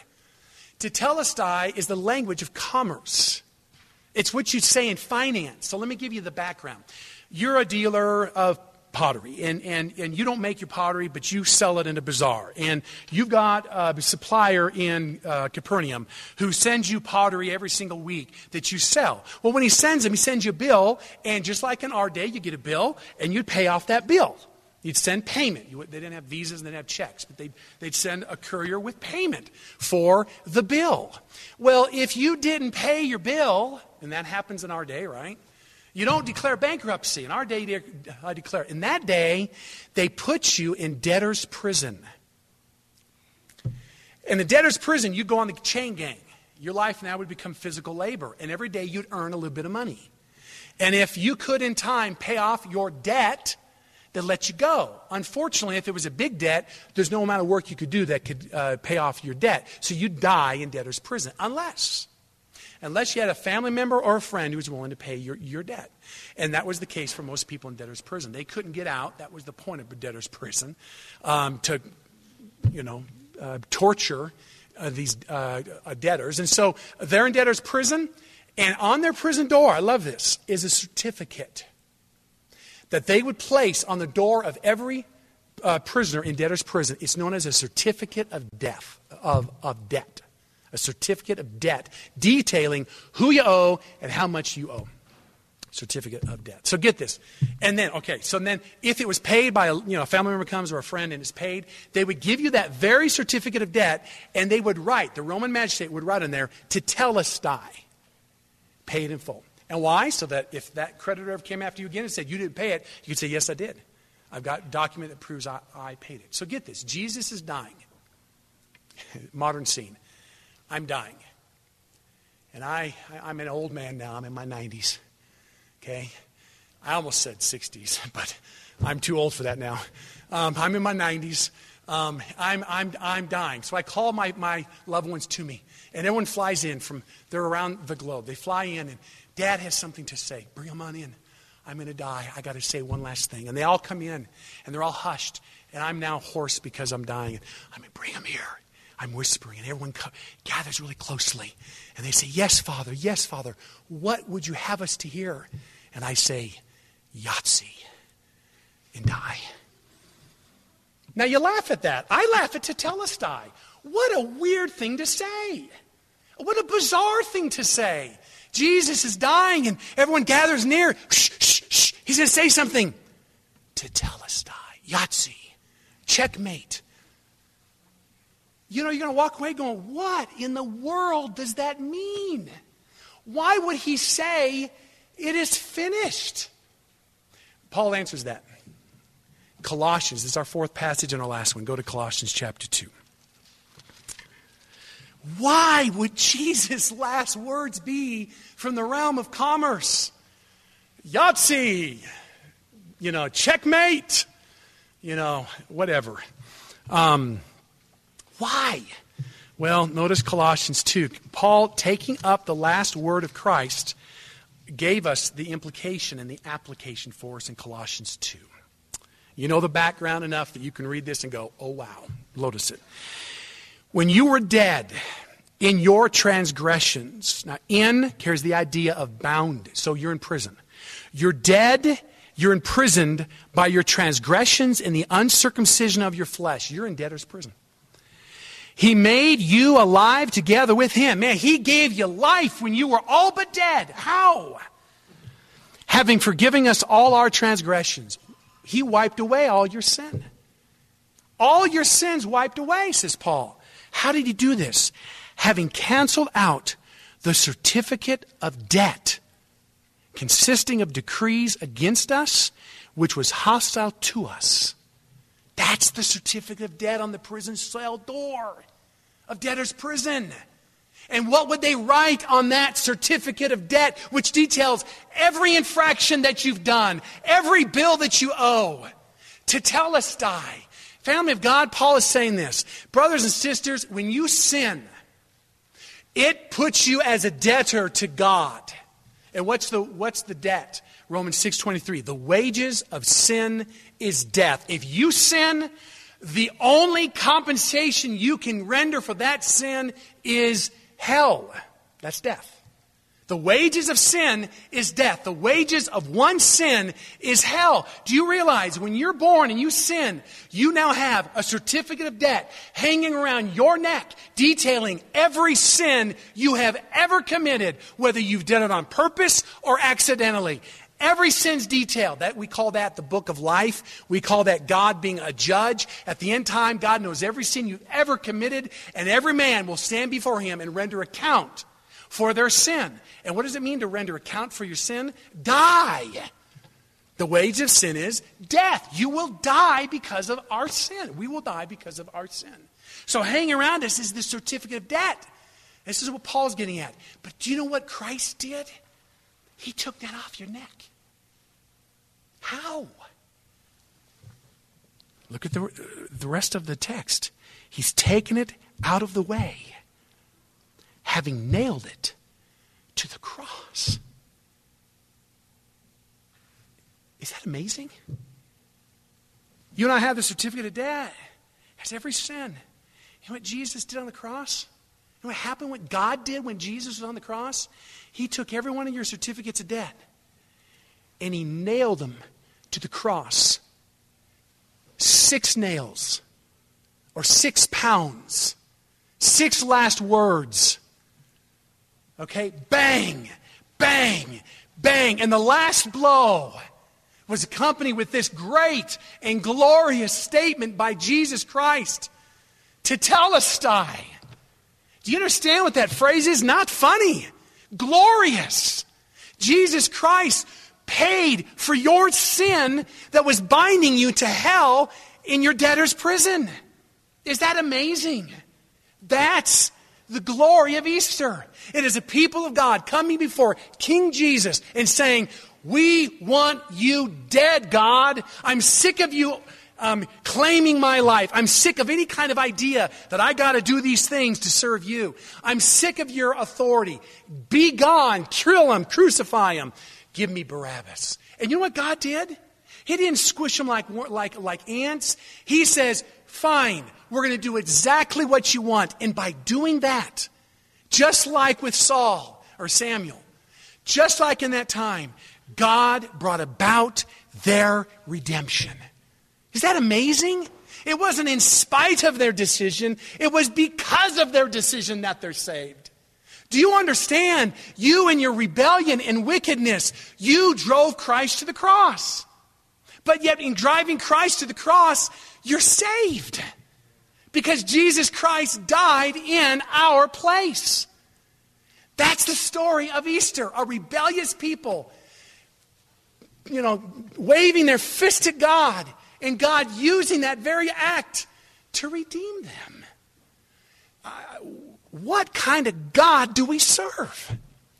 Tetelestai is the language of commerce. It's what you'd say in finance. So let me give you the background. You're a dealer of pottery, and, and, and you don't make your pottery, but you sell it in a bazaar. And you've got a supplier in uh, Capernaum who sends you pottery every single week that you sell. Well, when he sends them, he sends you a bill, and just like in our day, you get a bill, and you'd pay off that bill. You'd send payment. You, they didn't have visas and they didn't have checks, but they'd, they'd send a courier with payment for the bill. Well, if you didn't pay your bill, and that happens in our day, right? You don't declare bankruptcy. In our day, they uh, declare. In that day, they put you in debtor's prison. In the debtor's prison, you'd go on the chain gang. Your life now would become physical labor, and every day you'd earn a little bit of money. And if you could in time pay off your debt, they'd let you go. Unfortunately, if it was a big debt, there's no amount of work you could do that could uh, pay off your debt. So you'd die in debtor's prison, unless, unless you had a family member or a friend who was willing to pay your, your debt. And that was the case for most people in debtor's prison. They couldn't get out. That was the point of debtor's prison, um, to, you know, uh, torture uh, these uh, uh, debtors. And so they're in debtor's prison, and on their prison door, I love this, is a certificate that they would place on the door of every uh, prisoner in debtor's prison. It's known as a certificate of death, of, of debt. A certificate of debt detailing who you owe and how much you owe. Certificate of debt. So get this. And then, okay, so then if it was paid by a, you know, a family member comes or a friend and it's paid, they would give you that very certificate of debt, and they would write, the Roman magistrate would write in there, tetelestai, paid in full. And why? So that if that creditor ever came after you again and said, you didn't pay it, you could say, yes, I did. I've got a document that proves I, I paid it. So get this. Jesus is dying. Modern scene. I'm dying. And I, I, I'm an old man now. I'm in my nineties. Okay? I almost said sixties, but I'm too old for that now. Um, I'm in my nineties. Um, I'm, I'm, I'm dying. So I call my, my loved ones to me. And everyone flies in from, they're around the globe. They fly in and Dad has something to say. Bring them on in. I'm going to die. I got to say one last thing. And they all come in and they're all hushed. And I'm now hoarse because I'm dying. I'm going to bring them here. I'm whispering and everyone co- gathers really closely. And they say, yes, Father, yes, Father. What would you have us to hear? And I say, Yahtzee, and die. Now you laugh at that. I laugh at Tetelestai. What a weird thing to say. What a bizarre thing to say. Jesus is dying and everyone gathers near. Shh, shh, shh. He's going to say something. Tetelestai, Yahtzee, checkmate. You know, you're going to walk away going, what in the world does that mean? Why would he say it is finished? Paul answers that. Colossians, this is our fourth passage and our last one. Go to Colossians chapter two. Why would Jesus' last words be from the realm of commerce? Yahtzee, you know, checkmate, you know, whatever. Um, why? Well, notice Colossians two. Paul, taking up the last word of Christ, gave us the implication and the application for us in Colossians two. You know the background enough that you can read this and go, oh wow, notice it. When you were dead in your transgressions, now in carries the idea of bound, so you're in prison. You're dead, you're imprisoned by your transgressions and the uncircumcision of your flesh. You're in debtor's prison. He made you alive together with him. Man, he gave you life when you were all but dead. How? Having forgiven us all our transgressions. He wiped away all your sin. All your sins wiped away, says Paul. How did he do this? Having canceled out the certificate of debt consisting of decrees against us, which was hostile to us. That's the certificate of debt on the prison cell door of debtor's prison. And what would they write on that certificate of debt, which details every infraction that you've done, every bill that you owe? Tetelestai. Family of God, Paul is saying this. Brothers and sisters, when you sin, it puts you as a debtor to God. And what's the, what's the debt? Romans six twenty-three. The wages of sin is death. If you sin, the only compensation you can render for that sin is hell. That's death. The wages of sin is death. The wages of one sin is hell. Do you realize when you're born and you sin, you now have a certificate of debt hanging around your neck detailing every sin you have ever committed, whether you've done it on purpose or accidentally. Every sin's detailed. That we call that the book of life. We call that God being a judge. At the end time, God knows every sin you've ever committed, and every man will stand before him and render account for their sin. And what does it mean to render account for your sin? Die. The wage of sin is death. You will die because of our sin. We will die because of our sin. So hanging around us is the certificate of debt. This is what Paul's getting at. But do you know what Christ did? He took that off your neck. How? Look at the, the rest of the text. He's taken it out of the way, having nailed it to the cross. Is that amazing? You and I have the certificate of debt. Has every sin. You know what Jesus did on the cross? You know what happened, what God did when Jesus was on the cross? He took every one of your certificates of debt and he nailed them to the cross. Six nails or six pounds. Six last words. Okay? Bang, bang, bang. And the last blow was accompanied with this great and glorious statement by Jesus Christ. Tetelestai. Do you understand what that phrase is? Not funny. Glorious. Jesus Christ paid for your sin that was binding you to hell in your debtor's prison. Is that amazing? That's the glory of Easter. It is a people of God coming before King Jesus and saying, we want you dead, God. I'm sick of you um, claiming my life. I'm sick of any kind of idea that I got to do these things to serve you. I'm sick of your authority. Be gone. Kill him. Crucify him. Give me Barabbas. And you know what God did? He didn't squish them like, like, like ants. He says, fine, we're going to do exactly what you want. And by doing that, just like with Saul or Samuel, just like in that time, God brought about their redemption. Is that amazing? It wasn't in spite of their decision. It was because of their decision that they're saved. Do you understand? You and your rebellion and wickedness, you drove Christ to the cross. But yet in driving Christ to the cross, you're saved. Because Jesus Christ died in our place. That's the story of Easter. A rebellious people, you know, waving their fist at God. And God using that very act to redeem them. Uh, what kind of God do we serve?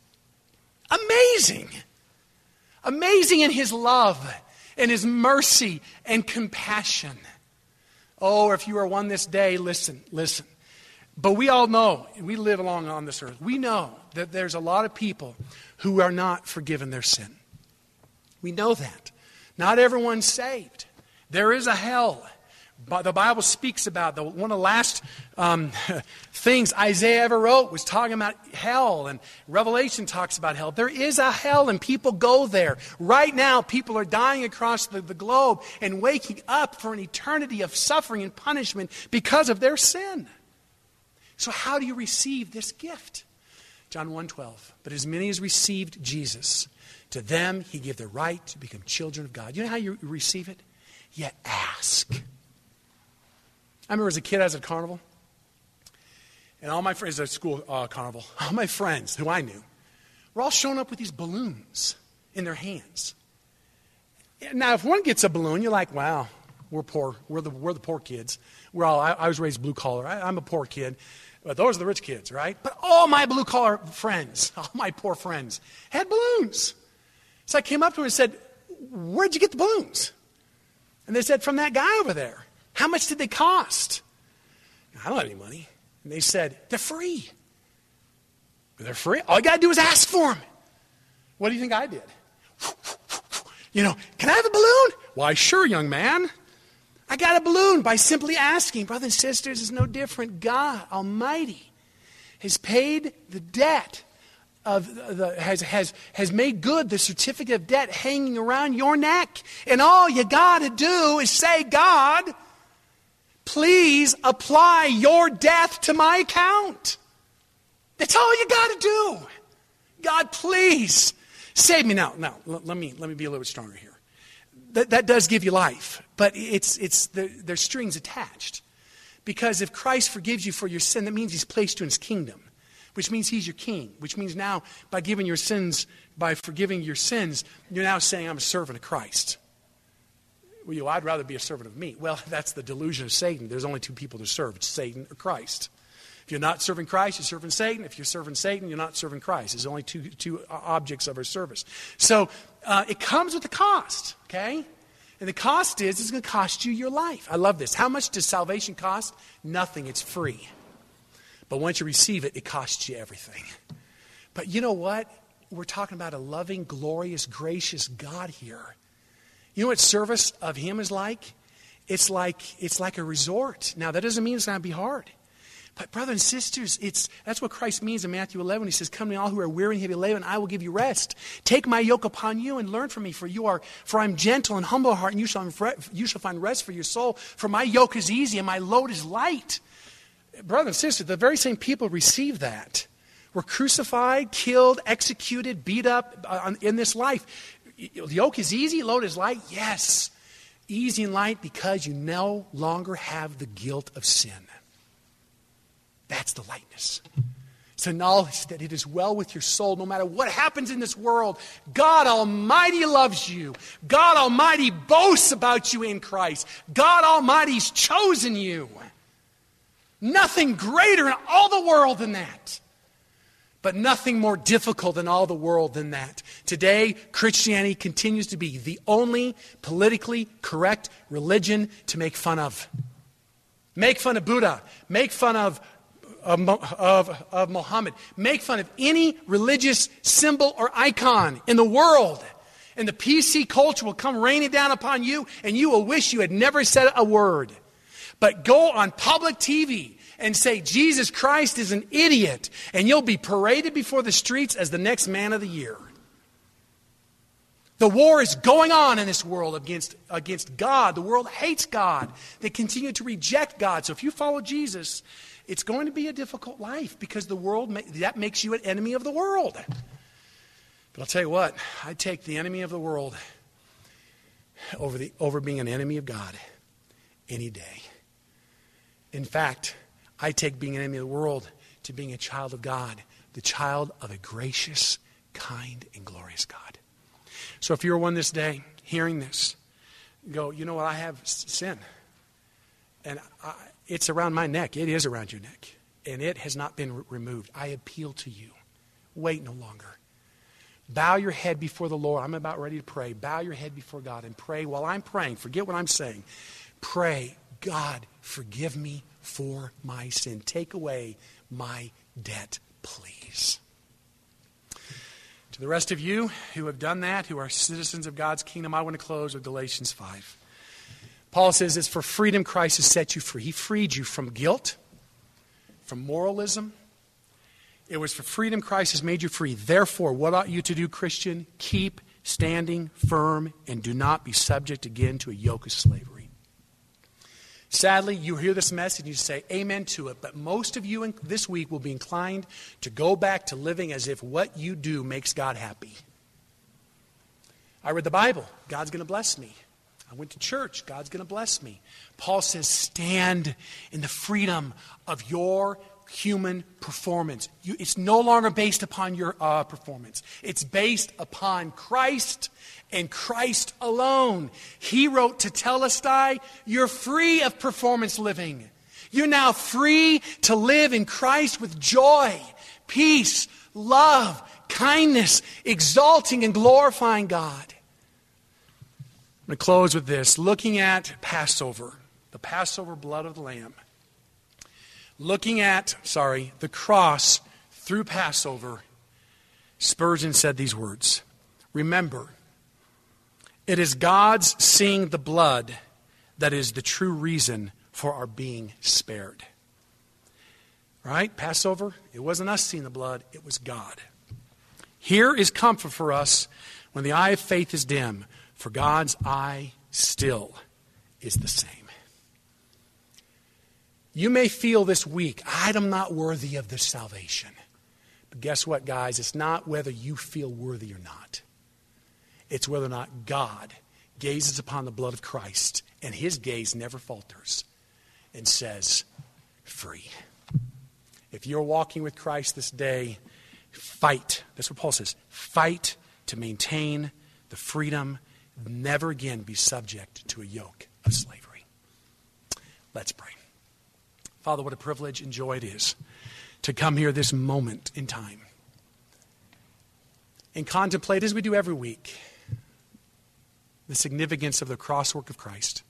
Amazing. Amazing in his love and his mercy and compassion. Oh, if you are one this day, listen, listen. But we all know, and we live along on this earth, we know that there's a lot of people who are not forgiven their sin. We know that. Not everyone's saved. There is a hell. But the Bible speaks about the one of the last um, things Isaiah ever wrote was talking about hell, and Revelation talks about hell. There is a hell, and people go there. Right now, people are dying across the, the globe and waking up for an eternity of suffering and punishment because of their sin. So how do you receive this gift? John one twelve. But as many as received Jesus, to them he gave the right to become children of God. You know how you receive it? You ask. I remember as a kid, I was at a carnival. And all my friends, at a school uh, carnival, all my friends who I knew, were all showing up with these balloons in their hands. Now, if one gets a balloon, you're like, wow, we're poor. We're the, we're the poor kids. We're all, I, I was raised blue collar. I, I'm a poor kid. But those are the rich kids, right? But all my blue collar friends, all my poor friends, had balloons. So I came up to them and said, where'd you get the balloons? And they said, from that guy over there. How much did they cost? I don't have any money. And they said, they're free. They're free? All you got to do is ask for them. What do you think I did? You know, can I have a balloon? Why, sure, young man. I got a balloon by simply asking. Brothers and sisters, it's no different. God Almighty has paid the debt of the, has, has, has made good the certificate of debt hanging around your neck. And all you got to do is say, God, please apply your death to my account. That's all you got to do. God, please save me. Now, now let me let me be a little bit stronger here. That, that does give you life, but it's it's the, there's strings attached. Because if Christ forgives you for your sin, that means he's placed you in his kingdom, which means he's your king, which means now by giving your sins, by forgiving your sins, you're now saying I'm a servant of Christ. Well, you know, I'd rather be a servant of me. Well, that's the delusion of Satan. There's only two people to serve. It's Satan or Christ. If you're not serving Christ, you're serving Satan. If you're serving Satan, you're not serving Christ. There's only two, two objects of our service. So uh, it comes with a cost, okay? And the cost is it's going to cost you your life. I love this. How much does salvation cost? Nothing. It's free. But once you receive it, it costs you everything. But you know what? We're talking about a loving, glorious, gracious God here. You know what service of him is like? It's like it's like a resort. Now, that doesn't mean it's going to be hard. But brothers and sisters, it's that's what Christ means in Matthew eleven. He says, come to me all who are weary and heavy laden, and I will give you rest. Take my yoke upon you and learn from me, for you are for I am gentle and humble of heart, and you shall, you shall find rest for your soul. For my yoke is easy and my load is light. Brothers and sisters, the very same people receive that. Were crucified, killed, executed, beat up uh, in this life. The yoke is easy, load is light. Yes, easy and light because you no longer have the guilt of sin. That's the lightness. It's the knowledge that it is well with your soul no matter what happens in this world. God Almighty loves you. God Almighty boasts about you in Christ. God Almighty's chosen you. Nothing greater in all the world than that. But nothing more difficult in all the world than that. Today, Christianity continues to be the only politically correct religion to make fun of. Make fun of Buddha. Make fun of, of, of, of Muhammad. Make fun of any religious symbol or icon in the world. And the P C culture will come raining down upon you, and you will wish you had never said a word. But go on public T V and say Jesus Christ is an idiot, and you'll be paraded before the streets as the next man of the year. The war is going on in this world against, against God. The world hates God. They continue to reject God. So if you follow Jesus, it's going to be a difficult life because the world, that makes you an enemy of the world. But I'll tell you what, I'd take the enemy of the world over, the, over being an enemy of God any day. In fact, I take being an enemy of the world to being a child of God, the child of a gracious, kind, and glorious God. So if you're one this day, hearing this, go, you know what, I have sin. And I, it's around my neck. It is around your neck. And it has not been re- removed. I appeal to you. Wait no longer. Bow your head before the Lord. I'm about ready to pray. Bow your head before God and pray while I'm praying. Forget what I'm saying. Pray, God, forgive me for my sin. Take away my debt, please. To the rest of you who have done that, who are citizens of God's kingdom, I want to close with Galatians five. Paul says, it's for freedom Christ has set you free. He freed you from guilt, from moralism. It was for freedom Christ has made you free. Therefore, what ought you to do, Christian? Keep standing firm and do not be subject again to a yoke of slavery. Sadly, you hear this message and you say amen to it, but most of you in this week will be inclined to go back to living as if what you do makes God happy. I read the Bible. God's going to bless me. I went to church. God's going to bless me. Paul says stand in the freedom of your human performance. You, it's no longer based upon your uh, performance. It's based upon Christ and Christ alone. He wrote to Telestai, you're free of performance living. You're now free to live in Christ with joy, peace, love, kindness, exalting and glorifying God. I'm going to close with this. Looking at Passover, the Passover blood of the Lamb. Looking at, sorry, the cross through Passover, Spurgeon said these words. Remember, it is God's seeing the blood that is the true reason for our being spared. Right? Passover, it wasn't us seeing the blood, it was God. Here is comfort for us when the eye of faith is dim, for God's eye still is the same. You may feel this week, I'm not worthy of this salvation. But guess what, guys? It's not whether you feel worthy or not. It's whether or not God gazes upon the blood of Christ, and his gaze never falters, and says, free. If you're walking with Christ this day, fight. That's what Paul says. Fight to maintain the freedom, never again be subject to a yoke of slavery. Let's pray. Father, what a privilege and joy it is to come here this moment in time and contemplate, as we do every week, the significance of the cross work of Christ.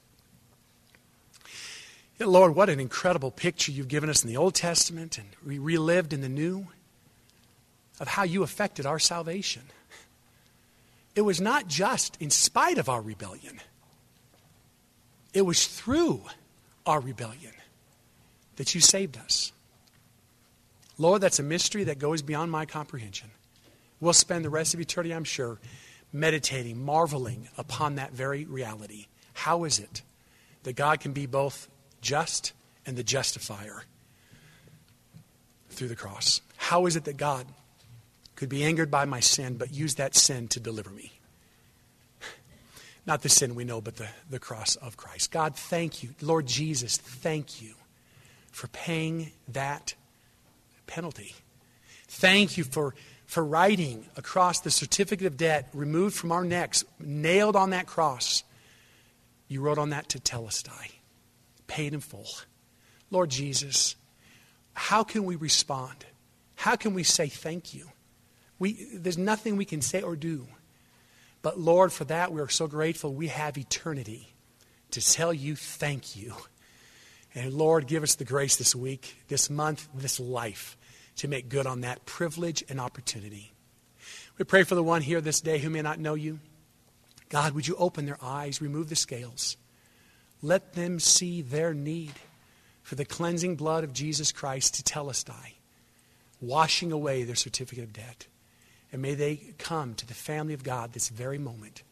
Yet, Lord, what an incredible picture you've given us in the Old Testament and we relived in the New of how you affected our salvation. It was not just in spite of our rebellion. It was through our rebellion that you saved us. Lord, that's a mystery that goes beyond my comprehension. We'll spend the rest of eternity, I'm sure, meditating, marveling upon that very reality. How is it that God can be both just and the justifier through the cross? How is it that God could be angered by my sin, but use that sin to deliver me? Not the sin we know, but the, the cross of Christ. God, thank you. Lord Jesus, thank you for paying that penalty. Thank you for, for writing across the certificate of debt removed from our necks, nailed on that cross. You wrote on that tetelestai, paid in full. Lord Jesus, how can we respond? How can we say thank you? We, there's nothing we can say or do. But Lord, for that we are so grateful we have eternity to tell you thank you. And Lord, give us the grace this week, this month, this life to make good on that privilege and opportunity. We pray for the one here this day who may not know you. God, would you open their eyes, remove the scales. Let them see their need for the cleansing blood of Jesus Christ tetelestai, washing away their certificate of debt. And may they come to the family of God this very moment.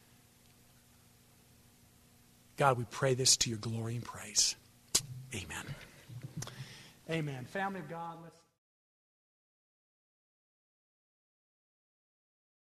God, we pray this to your glory and praise. Amen. Amen. Family of God, let's